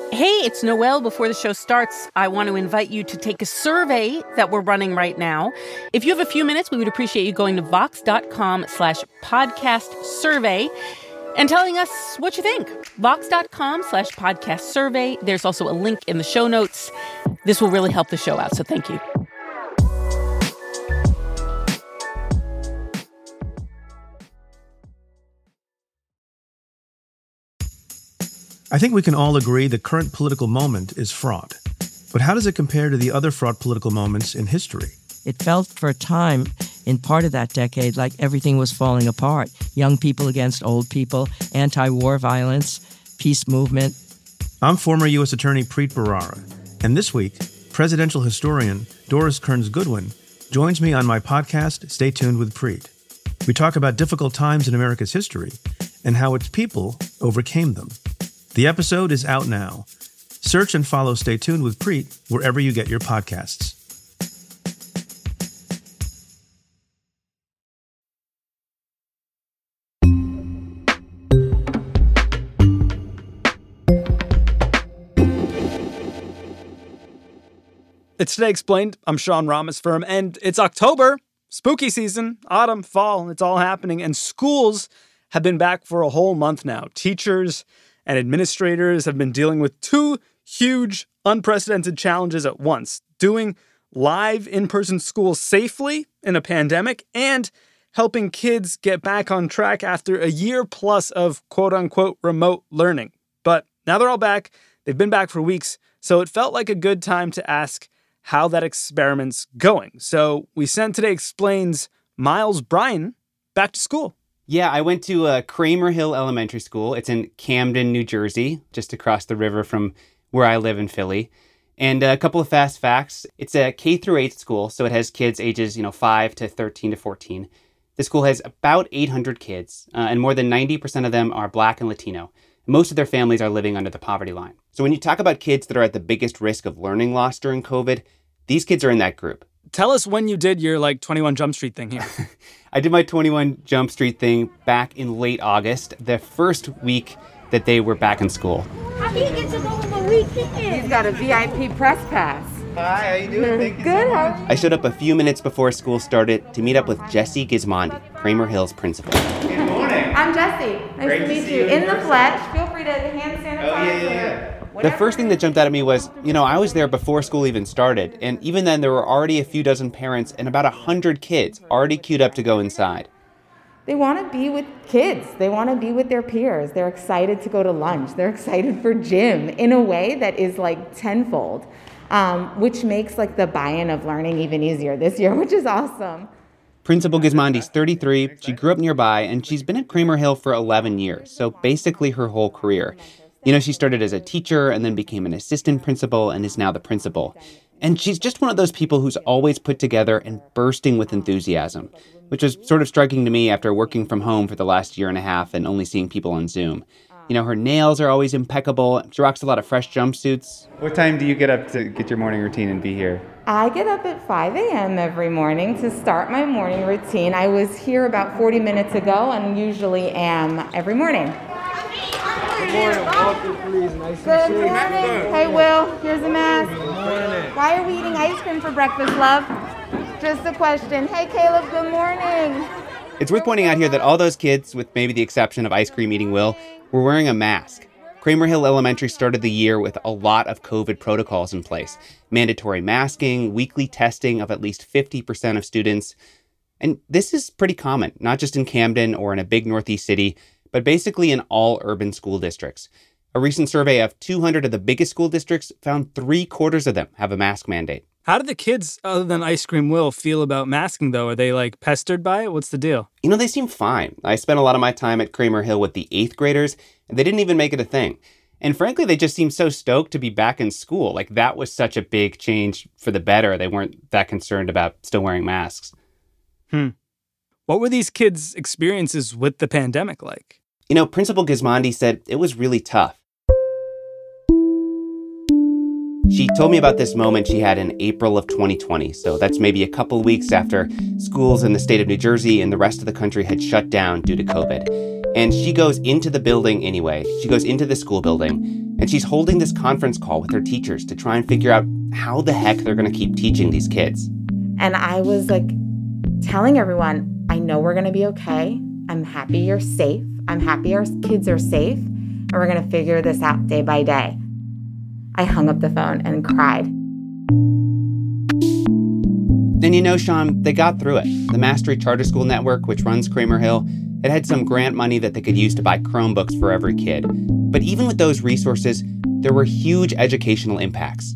Hey, it's Noelle. Before the show starts, I want to invite you to take a survey that we're running right now. If you have a few minutes, we would appreciate you going to vox.com/podcast survey and telling us what you think. Vox.com/podcast survey. There's also a link in the show notes. This will really help the show out, so thank you. I think we can all agree the current political moment is fraught. But how does it compare to the other fraught political moments in history? It felt for a time, in part of that decade, like everything was falling apart. Young people against old people, anti-war violence, peace movement. I'm former U.S. Attorney Preet Bharara, and this week, presidential historian Doris Kearns Goodwin joins me on my podcast, Stay Tuned with Preet. We talk about difficult times in America's history and how its people overcame them. The episode is out now. Search and follow Stay Tuned with Preet wherever you get your podcasts. It's Today Explained. I'm Sean Ramesfirm, and it's October, spooky season, autumn, fall, it's all happening, and schools have been back for a whole month now. Teachers and administrators have been dealing with two huge, unprecedented challenges at once: doing live in-person school safely in a pandemic and helping kids get back on track after a year plus of quote-unquote remote learning. But now they're all back. They've been back for weeks, so it felt like a good time to ask how that experiment's going. So we sent Today Explains Miles Bryan back to school. Yeah, I went to Kramer Hill Elementary School. It's in Camden, New Jersey, just across the river from where I live in Philly. And a couple of fast facts. It's a K-8 school, so it has kids ages 5 to 13 to 14. The school has about 800 kids, and more than 90% of them are Black and Latino. Most of their families are living under the poverty line. So when you talk about kids that are at the biggest risk of learning loss during COVID, these kids are in that group. Tell us when you did your 21 Jump Street thing here. I did my 21 Jump Street thing back in late August, the first week that they were back in school. How do you get to go on the weekend? He's got a VIP press pass. Hi, how you doing? Thank you Good, so much. I showed up a few minutes before school started to meet up with Jessie Gismondi, Kramer Hill's principal. Good morning. I'm Jessie. Nice to meet you. In the flesh. Feel free to hand sanitize. Oh, yeah. The first thing that jumped out at me was, I was there before school even started, and even then there were already a few dozen parents and about 100 kids already queued up to go inside. They want to be with kids. They want to be with their peers. They're excited to go to lunch. They're excited for gym in a way that is tenfold, which makes the buy-in of learning even easier this year, which is awesome. Principal Gismondi's 33. She grew up nearby, and she's been at Kramer Hill for 11 years, so basically her whole career. She started as a teacher and then became an assistant principal and is now the principal. And she's just one of those people who's always put together and bursting with enthusiasm, which was sort of striking to me after working from home for the last year and a half and only seeing people on Zoom. Her nails are always impeccable. She rocks a lot of fresh jumpsuits. What time do you get up to get your morning routine and be here? I get up at 5 a.m. every morning to start my morning routine. I was here about 40 minutes ago and usually am every morning. Good morning. Walter, please. Nice Good to see you. morning. Hey, Will. Here's a mask. Good morning. Why are we eating ice cream for breakfast, love? Just a question. Hey, Caleb. Good morning. It's worth pointing out here that all those kids, with maybe the exception of ice cream eating Will, were wearing a mask. Kramer Hill Elementary started the year with a lot of COVID protocols in place. Mandatory masking, weekly testing of at least 50% of students. And this is pretty common, not just in Camden or in a big Northeast city, but basically in all urban school districts. A recent survey of 200 of the biggest school districts found 3/4 of them have a mask mandate. How do the kids, other than Ice Cream Will, feel about masking, though? Are they, pestered by it? What's the deal? They seem fine. I spent a lot of my time at Kramer Hill with the 8th graders, and they didn't even make it a thing. And frankly, they just seemed so stoked to be back in school. That was such a big change for the better. They weren't that concerned about still wearing masks. What were these kids' experiences with the pandemic like? Principal Gismondi said it was really tough. She told me about this moment she had in April of 2020. So that's maybe a couple weeks after schools in the state of New Jersey and the rest of the country had shut down due to COVID. And she goes into the building anyway. She goes into the school building, and she's holding this conference call with her teachers to try and figure out how the heck they're going to keep teaching these kids. And I was like telling everyone, I know we're going to be okay. I'm happy you're safe. I'm happy our kids are safe. And we're going to figure this out day by day. I hung up the phone and cried. And you know, Sean, they got through it. The Mastery Charter School Network, which runs Kramer Hill, it had some grant money that they could use to buy Chromebooks for every kid. But even with those resources, there were huge educational impacts.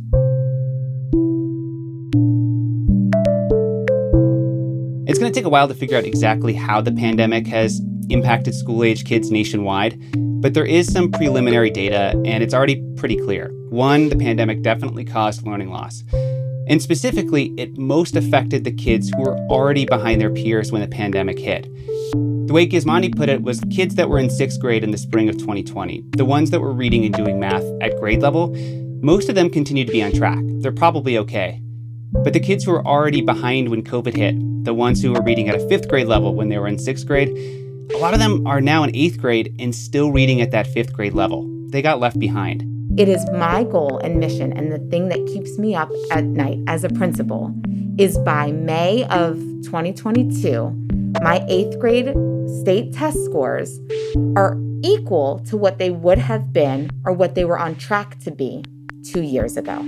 It's going to take a while to figure out exactly how the pandemic has impacted school-age kids nationwide, but there is some preliminary data, and it's already pretty clear. One, the pandemic definitely caused learning loss. And specifically, it most affected the kids who were already behind their peers when the pandemic hit. The way Gismondi put it was kids that were in 6th grade in the spring of 2020, the ones that were reading and doing math at grade level, most of them continued to be on track. They're probably okay. But the kids who were already behind when COVID hit, the ones who were reading at a 5th grade level when they were in 6th grade, a lot of them are now in 8th grade and still reading at that 5th grade level. They got left behind. It is my goal and mission, and the thing that keeps me up at night as a principal, is by May of 2022, my 8th grade state test scores are equal to what they would have been or what they were on track to be 2 years ago.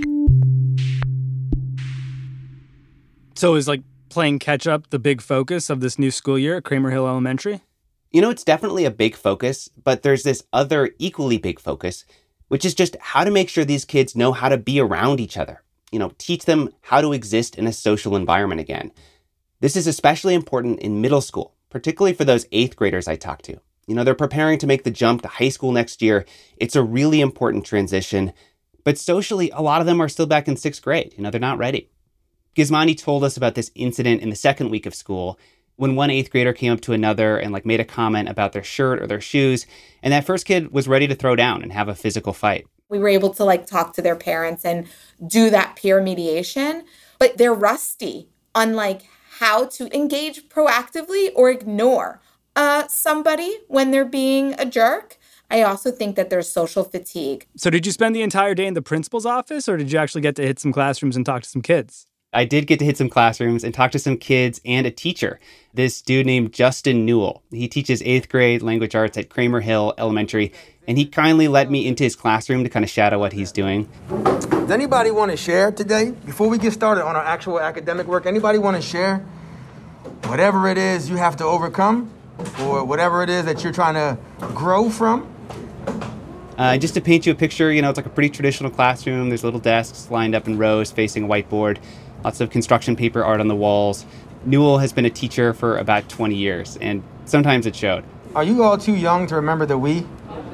So is like playing catch up the big focus of this new school year at Kramer Hill Elementary? You know, it's definitely a big focus, but there's this other equally big focus, which is just how to make sure these kids know how to be around each other. You know, teach them how to exist in a social environment again. This is especially important in middle school, particularly for those 8th graders I talked to. You know, they're preparing to make the jump to high school next year. It's a really important transition. But socially, a lot of them are still back in 6th grade. You know, they're not ready. Gismondi told us about this incident in the second week of school when one 8th grader came up to another and made a comment about their shirt or their shoes. And that first kid was ready to throw down and have a physical fight. We were able to talk to their parents and do that peer mediation, but they're rusty on how to engage proactively or ignore somebody when they're being a jerk. I also think that there's social fatigue. So did you spend the entire day in the principal's office, or did you actually get to hit some classrooms and talk to some kids? I did get to hit some classrooms and talk to some kids and a teacher, this dude named Justin Newell. He teaches 8th grade language arts at Kramer Hill Elementary, and he kindly let me into his classroom to kind of shadow what he's doing. Does anybody want to share today? Before we get started on our actual academic work, anybody want to share whatever it is you have to overcome or whatever it is that you're trying to grow from? Just to paint you a picture, it's like a pretty traditional classroom. There's little desks lined up in rows facing a whiteboard. Lots of construction paper art on the walls. Newell has been a teacher for about 20 years, and sometimes it showed. Are you all too young to remember the we?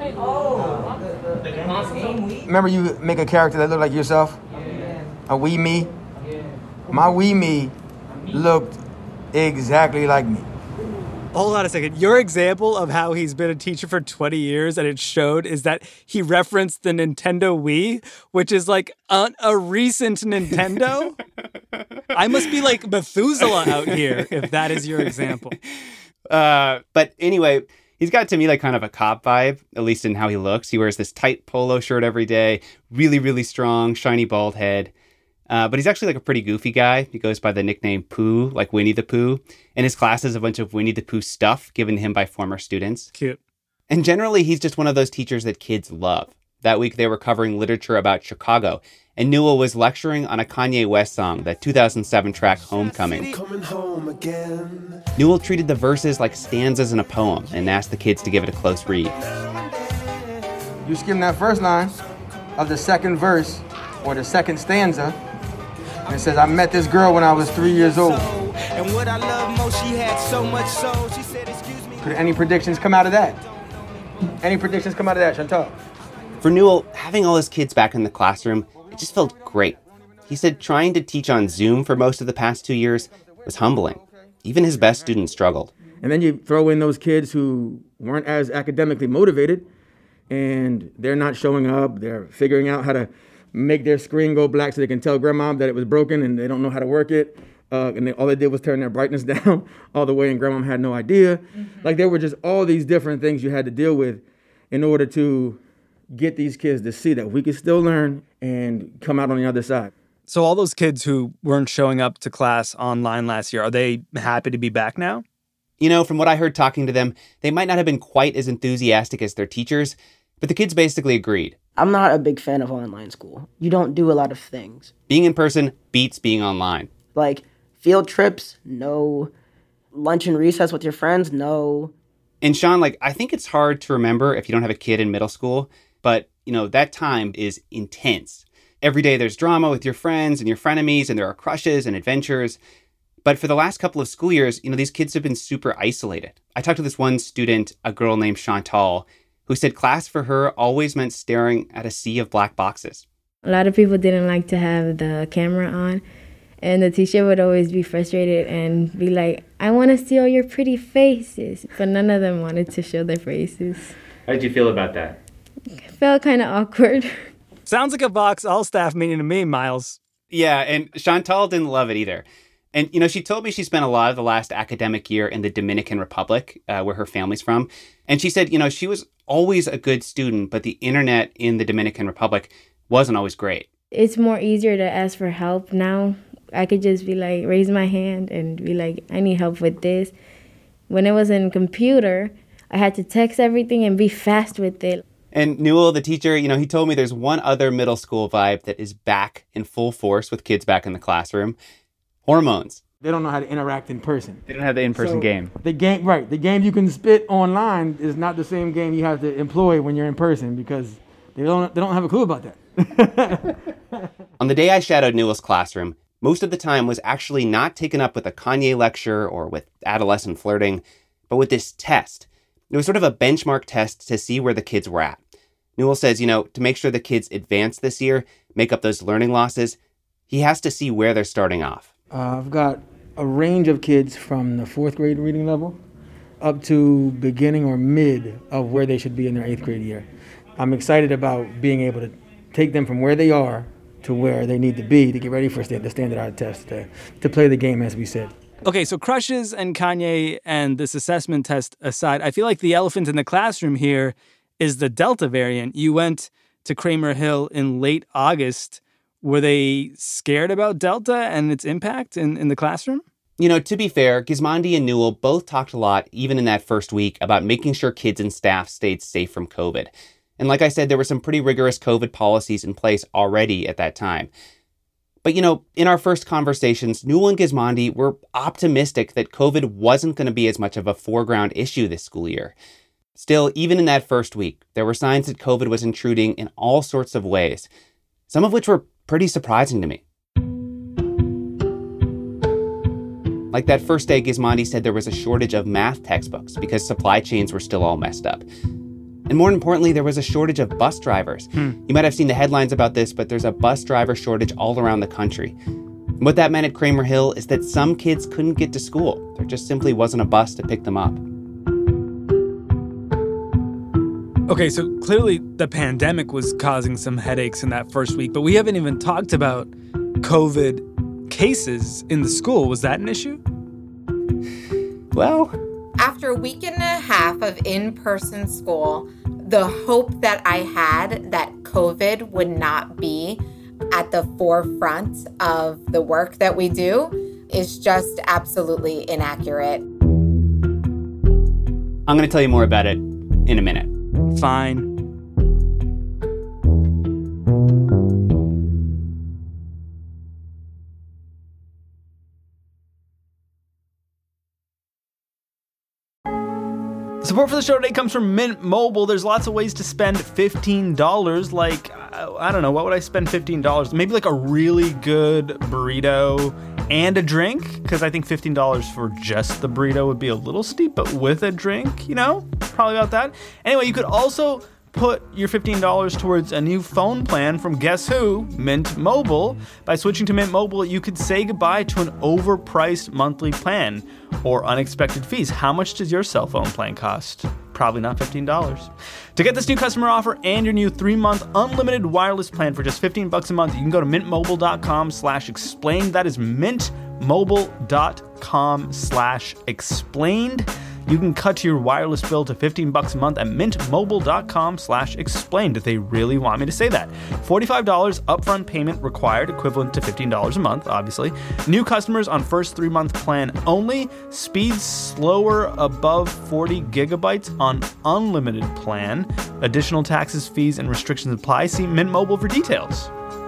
Remember you make a character that looked like yourself? A wee me? My wee me looked exactly like me. Hold on a second. Your example of how he's been a teacher for 20 years and it showed is that he referenced the Nintendo Wii, which is a recent Nintendo. I must be like Methuselah out here if that is your example. But anyway, he's got to me kind of a cop vibe, at least in how he looks. He wears this tight polo shirt every day, really, really strong, shiny bald head. But he's actually a pretty goofy guy. He goes by the nickname Pooh, like Winnie the Pooh. And his class is a bunch of Winnie the Pooh stuff given to him by former students. Cute. And generally, he's just one of those teachers that kids love. That week, they were covering literature about Chicago. And Newell was lecturing on a Kanye West song, that 2007 track, Homecoming. Newell treated the verses like stanzas in a poem and asked the kids to give it a close read. You skim that first line of the second verse or the second stanza, and it says, I met this girl when I was 3 years old. And what I love most, she had so much soul. She said, excuse me. Could any predictions come out of that? Any predictions come out of that, Chantal? For Newell, having all his kids back in the classroom, it just felt great. He said trying to teach on Zoom for most of the past 2 years was humbling. Even his best students struggled. And then you throw in those kids who weren't as academically motivated, and they're not showing up. They're figuring out how to make their screen go black so they can tell grandma that it was broken and they don't know how to work it. and all they did was turn their brightness down all the way, and grandma had no idea. Like, there were just all these different things you had to deal with in order to get these kids to see that we could still learn and come out on the other side. So all those kids who weren't showing up to class online last year, are they happy to be back now? You know, from what I heard talking to them, they might not have been quite as enthusiastic as their teachers, but the kids basically agreed. I'm not a big fan of online school. You don't do a lot of things. Being in person beats being online. Like field trips, no. Lunch and recess with your friends, no. And Sean, I think it's hard to remember if you don't have a kid in middle school, but, that time is intense. Every day there's drama with your friends and your frenemies, and there are crushes and adventures. But for the last couple of school years, these kids have been super isolated. I talked to this one student, a girl named Chantal, who said class for her always meant staring at a sea of black boxes. A lot of people didn't like to have the camera on, and the teacher would always be frustrated and be like, I want to see all your pretty faces. But none of them wanted to show their faces. How did you feel about that? It felt kind of awkward. Sounds like a Vox all-staff meeting to me, Miles. Yeah, and Chantal didn't love it either. And, she told me she spent a lot of the last academic year in the Dominican Republic, where her family's from. And she said, she was always a good student, but the internet in the Dominican Republic wasn't always great. It's more easier to ask for help now. I could just be like, raise my hand and be like, I need help with this. When it was in computer, I had to text everything and be fast with it. And Newell, the teacher, he told me there's one other middle school vibe that is back in full force with kids back in the classroom. Hormones. They don't know how to interact in person. They don't have the in-person game. The game you can spit online is not the same game you have to employ when you're in person, because they don't have a clue about that. On the day I shadowed Newell's classroom, most of the time was actually not taken up with a Kanye lecture or with adolescent flirting, but with this test. It was sort of a benchmark test to see where the kids were at. Newell says, to make sure the kids advance this year, make up those learning losses, he has to see where they're starting off. I've got a range of kids from the 4th grade reading level up to beginning or mid of where they should be in their 8th grade year. I'm excited about being able to take them from where they are to where they need to be to get ready for the standardized test, to play the game, as we said. Okay, so crushes and Kanye and this assessment test aside, I feel like the elephant in the classroom here is the Delta variant. You went to Kramer Hill in late August. Were they scared about Delta and its impact in the classroom? To be fair, Gismondi and Newell both talked a lot, even in that first week, about making sure kids and staff stayed safe from COVID. And like I said, there were some pretty rigorous COVID policies in place already at that time. But, in our first conversations, Newell and Gismondi were optimistic that COVID wasn't going to be as much of a foreground issue this school year. Still, even in that first week, there were signs that COVID was intruding in all sorts of ways, some of which were pretty surprising to me. Like that first day, Gismondi said there was a shortage of math textbooks because supply chains were still all messed up. And more importantly, there was a shortage of bus drivers. You might have seen the headlines about this, but there's a bus driver shortage all around the country. And what that meant at Kramer Hill is that some kids couldn't get to school. There just simply wasn't a bus to pick them up. Okay, so clearly the pandemic was causing some headaches in that first week, but we haven't even talked about COVID cases in the school. Was that an issue? Well, after a week and a half of in-person school, the hope that I had that COVID would not be at the forefront of the work that we do is just absolutely inaccurate. I'm going to tell you more about it in a minute. Fine. Support for the show today comes from Mint Mobile. There's lots of ways to spend $15. Like, I don't know, what would I spend $15? Maybe like a really good burrito and a drink, because I think $15 for just the burrito would be a little steep, but with a drink, probably about that. Anyway, you could also put your $15 towards a new phone plan from guess who? Mint Mobile. By switching to Mint Mobile, you could say goodbye to an overpriced monthly plan or unexpected fees. How much does your cell phone plan cost? Probably not $15. To get this new customer offer and your new 3-month unlimited wireless plan for just $15 a month, you can go to mintmobile.com/explain. That is Mint mintmobile.com/explained. You can cut your wireless bill to $15 a month at mintmobile.com/explained if they really want me to say that. $45 upfront payment required, equivalent to $15 a month, obviously. New customers on first 3-month plan only. Speeds slower above 40 gigabytes on unlimited plan. Additional taxes, fees, and restrictions apply. See Mint Mobile for details.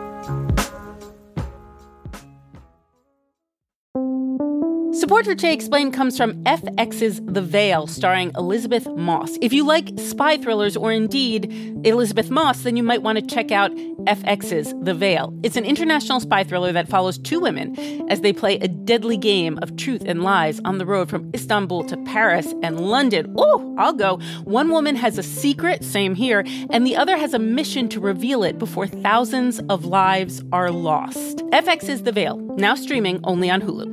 Support for Jay Explained comes from FX's The Veil, starring Elizabeth Moss. If you like spy thrillers or indeed Elizabeth Moss, then you might want to check out FX's The Veil. It's an international spy thriller that follows two women as they play a deadly game of truth and lies on the road from Istanbul to Paris and London. Oh, I'll go. One woman has a secret, same here, and the other has a mission to reveal it before thousands of lives are lost. FX's The Veil, now streaming only on Hulu.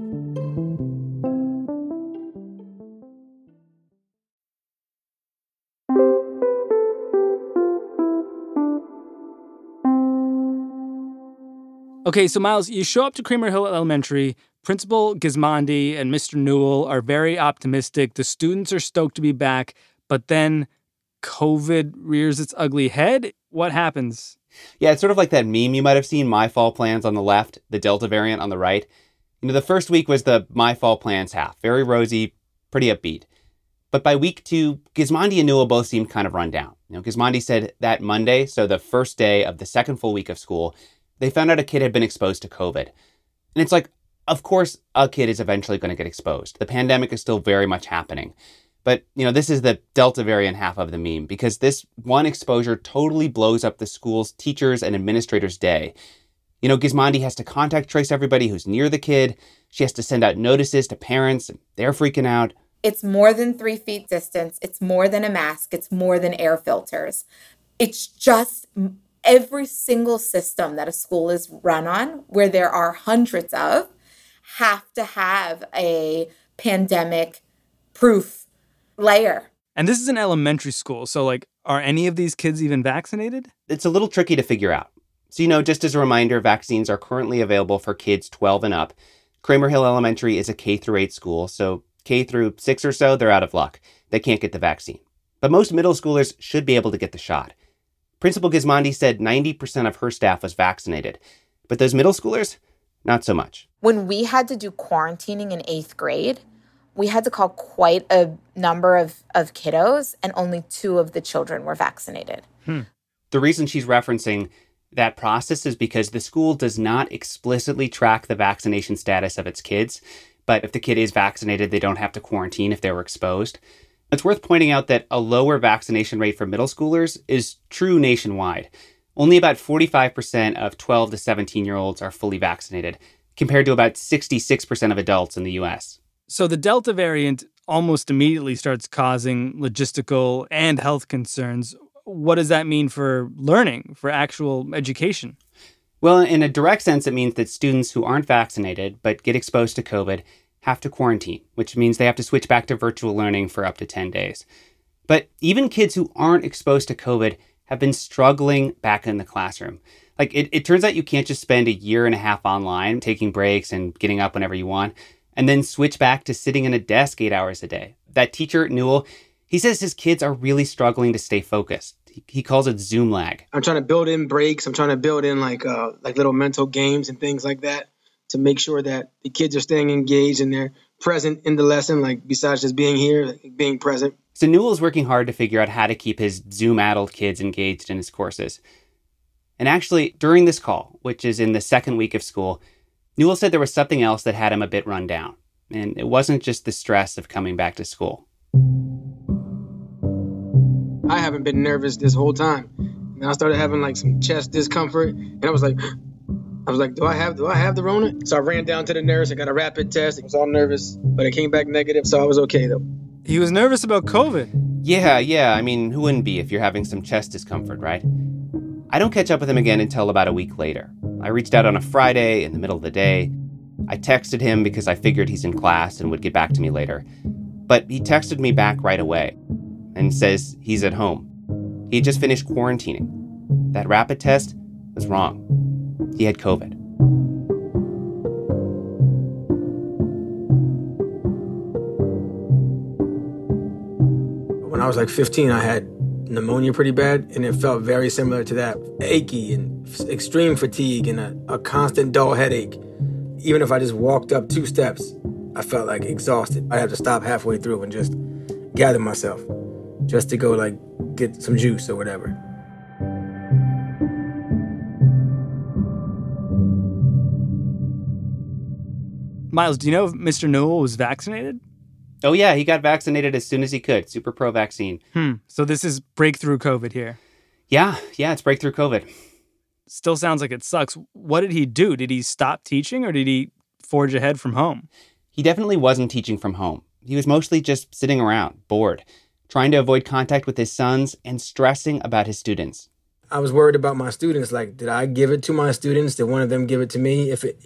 Okay, so Miles, you show up to Kramer Hill Elementary. Principal Gismondi and Mr. Newell are very optimistic. The students are stoked to be back, but then COVID rears its ugly head. What happens? Yeah, it's sort of like that meme you might have seen, My Fall Plans on the left, the Delta variant on the right. You know, the first week was the My Fall Plans half. Very rosy, pretty upbeat. But by week 2, Gismondi and Newell both seemed kind of run down. You know, Gismondi said that Monday, so the first day of the second full week of school, they found out a kid had been exposed to COVID. And it's like, of course, a kid is eventually going to get exposed. The pandemic is still very much happening. But, you know, this is the Delta variant half of the meme, because this one exposure totally blows up the school's teachers and administrators' day. You know, Gismondi has to contact trace everybody who's near the kid. She has to send out notices to parents. And they're freaking out. It's more than 3 feet distance. It's more than a mask. It's more than air filters. It's just every single system that a school is run on, where there are hundreds of, have to have a pandemic-proof layer. And this is an elementary school, so, like, are any of these kids even vaccinated? It's a little tricky to figure out. So, you know, just as a reminder, vaccines are currently available for kids 12 and up. Kramer Hill Elementary is a K-8 school, so K through 6 or so, they're out of luck. They can't get the vaccine. But most middle schoolers should be able to get the shot. Principal Gismondi said 90% of her staff was vaccinated. But those middle schoolers, not so much. When we had to do quarantining in 8th grade, we had to call quite a number of kiddos, and only 2 of the children were vaccinated. The reason she's referencing that process is because the school does not explicitly track the vaccination status of its kids. But if the kid is vaccinated, they don't have to quarantine if they were exposed. It's worth pointing out that a lower vaccination rate for middle schoolers is true nationwide. Only about 45% of 12 to 17-year-olds are fully vaccinated, compared to about 66% of adults in the U.S. So the Delta variant almost immediately starts causing logistical and health concerns. What does that mean for learning, for actual education? Well, in a direct sense, it means that students who aren't vaccinated but get exposed to COVID have to quarantine, which means they have to switch back to virtual learning for up to 10 days. But even kids who aren't exposed to COVID have been struggling back in the classroom. Like, it turns out you can't just spend a year and a half online, taking breaks and getting up whenever you want, and then switch back to sitting in a desk 8 hours a day. That teacher, Newell, he says his kids are really struggling to stay focused. He calls it Zoom lag. I'm trying to build in breaks. I'm trying to build in like little mental games and things like that to make sure that the kids are staying engaged and they're present in the lesson, like besides just being here, like being present. So Newell's working hard to figure out how to keep his Zoom-addled kids engaged in his courses. And actually, during this call, which is in the second week of school, Newell said there was something else that had him a bit run down. And it wasn't just the stress of coming back to school. I haven't been nervous this whole time. And I started having like some chest discomfort, and I was like, do I have the Rona? So I ran down to the nurse. I got a rapid test. I was all nervous, but it came back negative, so I was okay though. He was nervous about COVID. Yeah. I mean, who wouldn't be if you're having some chest discomfort, right? I don't catch up with him again until about a week later. I reached out on a Friday in the middle of the day. I texted him because I figured he's in class and would get back to me later. But he texted me back right away and says he's at home. He had just finished quarantining. That rapid test was wrong. He had COVID. was like 15, I had pneumonia pretty bad, and it felt very similar to that. Achy and extreme fatigue and a constant dull headache. Even if I just walked up 2 steps, I felt like exhausted. I'd have to stop halfway through and just gather myself just to go like get some juice or whatever. Miles, do you know if Mr. Newell was vaccinated? Oh, yeah, he got vaccinated as soon as he could. Super pro vaccine. So this is breakthrough COVID here. Yeah, it's breakthrough COVID. Still sounds like it sucks. What did he do? Did he stop teaching or did he forge ahead from home? He definitely wasn't teaching from home. He was mostly just sitting around, bored, trying to avoid contact with his sons and stressing about his students. I was worried about my students. Like, did I give it to my students? Did one of them give it to me?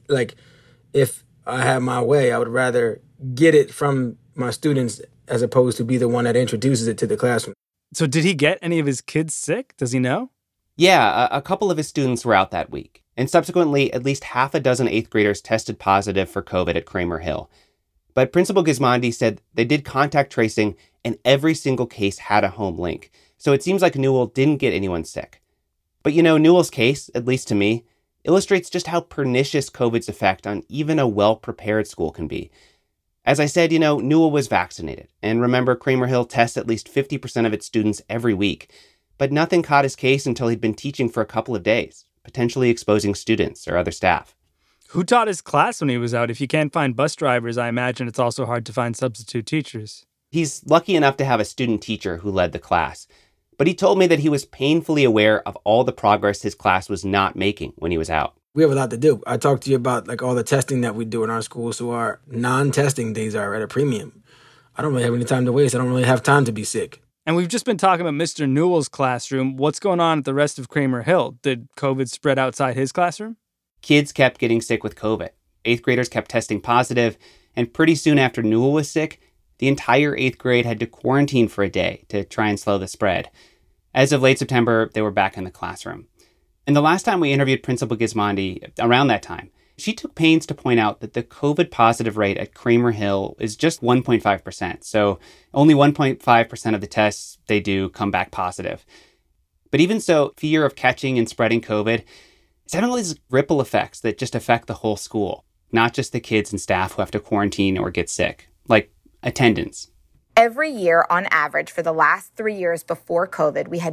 If I had my way, I would rather get it from my students as opposed to be the one that introduces it to the classroom. So did he get any of his kids sick? Does he know? Yeah, a couple of his students were out that week. And subsequently, at least half a dozen 8th graders tested positive for COVID at Kramer Hill. But Principal Gismondi said they did contact tracing and every single case had a home link. So it seems like Newell didn't get anyone sick. But Newell's case, at least to me, illustrates just how pernicious COVID's effect on even a well-prepared school can be. As I said, Newell was vaccinated. And remember, Kramer Hill tests at least 50% of its students every week. But nothing caught his case until he'd been teaching for a couple of days, potentially exposing students or other staff. Who taught his class when he was out? If you can't find bus drivers, I imagine it's also hard to find substitute teachers. He's lucky enough to have a student teacher who led the class. But he told me that he was painfully aware of all the progress his class was not making when he was out. We have a lot to do. I talked to you about all the testing that we do in our school, so our non-testing days are at a premium. I don't really have any time to waste. I don't really have time to be sick. And we've just been talking about Mr. Newell's classroom. What's going on at the rest of Kramer Hill? Did COVID spread outside his classroom? Kids kept getting sick with COVID. 8th graders kept testing positive, and pretty soon after Newell was sick, the entire 8th grade had to quarantine for a day to try and slow the spread. As of late September, they were back in the classroom. And the last time we interviewed Principal Gismondi, around that time, she took pains to point out that the COVID positive rate at Kramer Hill is just 1.5%. So only 1.5% of the tests they do come back positive. But even so, fear of catching and spreading COVID is having all these ripple effects that just affect the whole school, not just the kids and staff who have to quarantine or get sick, like attendance. Every year, on average, for the last 3 years before COVID, we had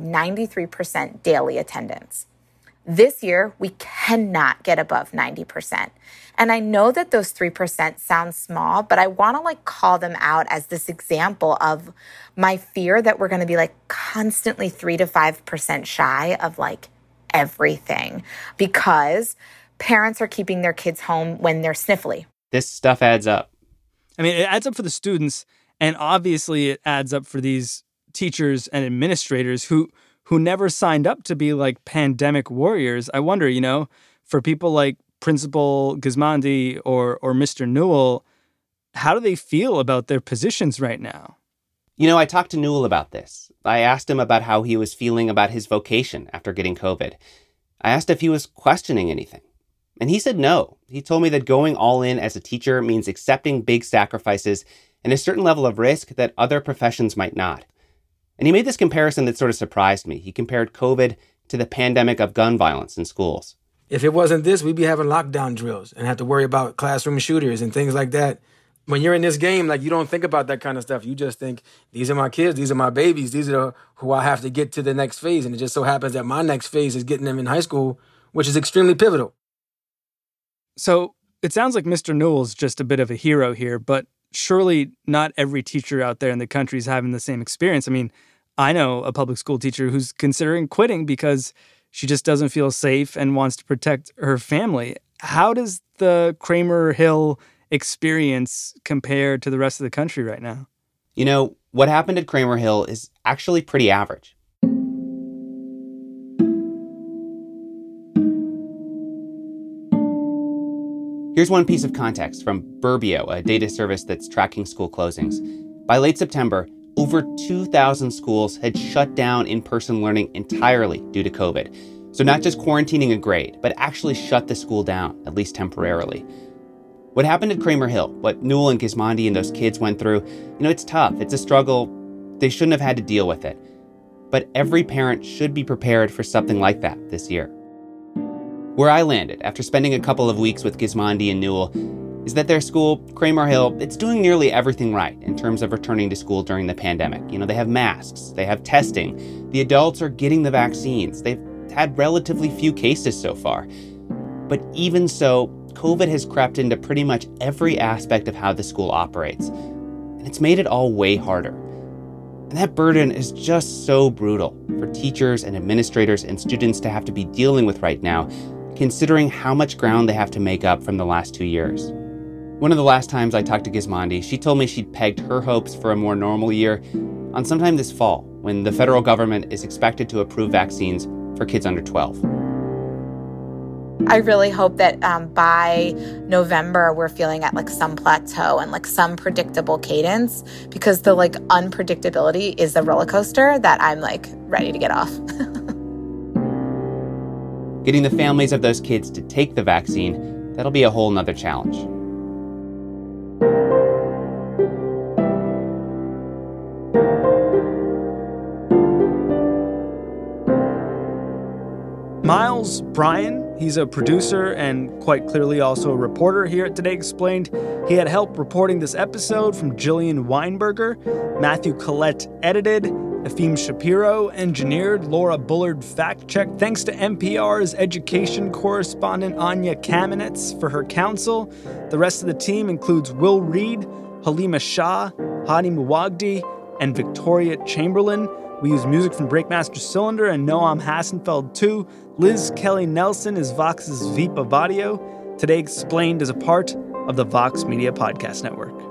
93% daily attendance. This year, we cannot get above 90%. And I know that those 3% sound small, but I want to call them out as this example of my fear that we're going to be constantly 3 to 5% shy of everything because parents are keeping their kids home when they're sniffly. This stuff adds up. I mean, it adds up for the students, and obviously it adds up for these teachers and administrators who never signed up to be pandemic warriors. I wonder, for people like Principal Gismondi or Mr. Newell, how do they feel about their positions right now? I talked to Newell about this. I asked him about how he was feeling about his vocation after getting COVID. I asked if he was questioning anything. And he said no. He told me that going all in as a teacher means accepting big sacrifices and a certain level of risk that other professions might not. And he made this comparison that sort of surprised me. He compared COVID to the pandemic of gun violence in schools. If it wasn't this, we'd be having lockdown drills and have to worry about classroom shooters and things like that. When you're in this game, you don't think about that kind of stuff. You just think, these are my kids, these are my babies, these are who I have to get to the next phase. And it just so happens that my next phase is getting them in high school, which is extremely pivotal. So it sounds like Mr. Newell's just a bit of a hero here, but surely not every teacher out there in the country is having the same experience. I mean, I know a public school teacher who's considering quitting because she just doesn't feel safe and wants to protect her family. How does the Kramer Hill experience compare to the rest of the country right now? What happened at Kramer Hill is actually pretty average. Here's one piece of context from Burbio, a data service that's tracking school closings. By late September, over 2,000 schools had shut down in-person learning entirely due to COVID. So not just quarantining a grade, but actually shut the school down, at least temporarily. What happened at Kramer Hill, what Newell and Gismondi and those kids went through, it's tough. It's a struggle they shouldn't have had to deal with it. But every parent should be prepared for something like that this year. Where I landed after spending a couple of weeks with Gismondi and Newell is that their school, Kramer Hill, it's doing nearly everything right in terms of returning to school during the pandemic. They have masks, they have testing, the adults are getting the vaccines, they've had relatively few cases so far. But even so, COVID has crept into pretty much every aspect of how the school operates, and it's made it all way harder. And that burden is just so brutal for teachers and administrators and students to have to be dealing with right now, considering how much ground they have to make up from the last 2 years. One of the last times I talked to Gismondi, she told me she'd pegged her hopes for a more normal year on sometime this fall, when the federal government is expected to approve vaccines for kids under 12. I really hope that by November, we're feeling at some plateau and some predictable cadence, because the unpredictability is the roller coaster that I'm ready to get off. Getting the families of those kids to take the vaccine, that'll be a whole nother challenge. Miles Bryan, he's a producer and quite clearly also a reporter here at Today Explained. He had help reporting this episode from Jillian Weinberger. Matthew Collette edited. Efim Shapiro engineered. Laura Bullard fact-checked. Thanks to NPR's education correspondent Anya Kamenetz for her counsel. The rest of the team includes Will Reed, Halima Shah, Hadi Muwagdi, and Victoria Chamberlain. We use music from Breakmaster Cylinder and Noam Hassenfeld too. Liz Kelly Nelson is Vox's Veep of audio. Today Explained is a part of the Vox Media Podcast Network.